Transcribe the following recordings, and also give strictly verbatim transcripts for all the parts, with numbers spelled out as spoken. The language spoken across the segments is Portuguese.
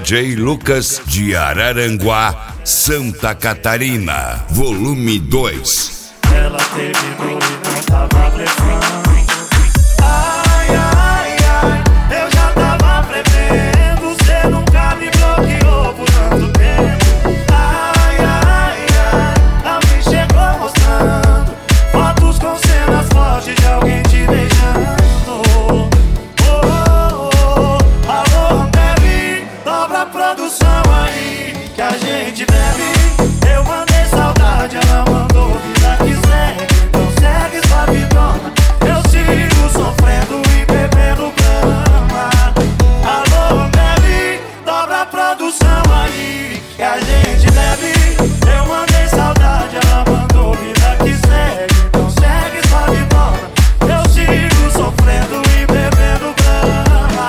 J Lucas de Araranguá, Santa Catarina, volume dois. Ela terminou e não tava blefando. Ai, ai, ai, eu já tava prevendo. Cê nunca me bloqueou por tanto tempo. Ai, ai, ai, alguém chegou mostrando fotos com cenas fortes de alguém te beijando. Oh, oh, oh, alô, bebe, dobra a produção aí que a gente bebe. Eu mandei saudade, ela mandou vida que segue. Então segue sua vidona, eu sigo sofrendo e bebendo brama. Alô, bebe, dobra a produção aí que a gente bebe. Eu mandei saudade, ela mandou vida que segue. Então segue sua vidona, eu sigo sofrendo e bebendo brama.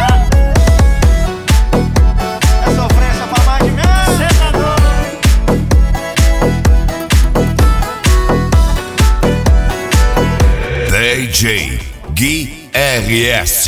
É sofrência pra mais de mim. Cê tá doido? D J Gui R S.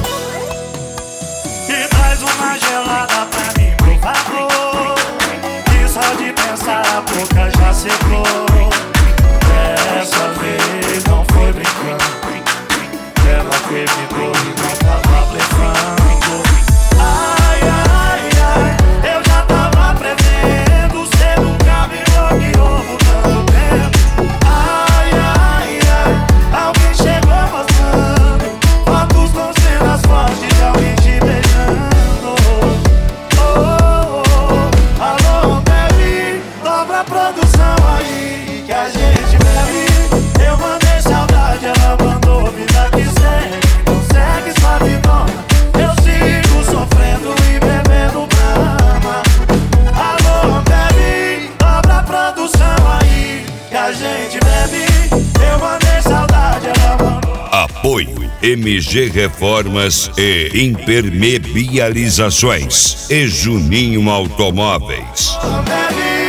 E traz uma gelada pra mim, por favor. Que só de pensar a boca já secou. Dessa vez não foi brincando. Ela terminou e não tava blefando. Ai, ai, ai, eu já tava prevendo. Cê nunca me bloqueou por tanto tempo. Ai, ai, ai, alguém chegou mostrando fotos com cenas fortes de alguém te beijando. Oh, oh, oh, alô, bebe, dobra a produção aí que a gente bebe. Eu mandei saudade, ela mandou vida que segue. Então segue sua vidona, eu sigo sofrendo e bebendo brama. Alô, bebe, dobra a produção aí que a gente bebe. Eu mandei saudade, ela mandou. Apoio M G Reformas e Impermeabilizações e Juninho Automóveis. Alô, bebe,